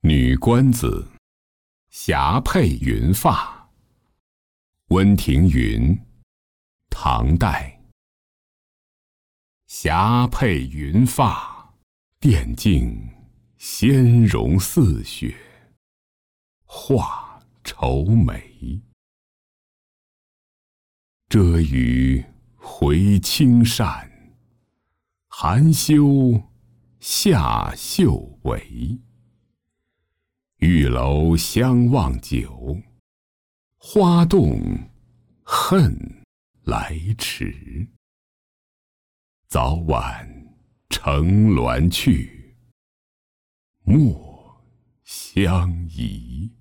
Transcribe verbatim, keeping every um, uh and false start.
女官子，霞帔云发。温庭筠，唐代。霞帔云发，电竞纤容似雪，画愁眉。遮于回青扇，含羞下袖围。玉楼相望久，花动恨来迟。早晚乘鸾去，莫相疑。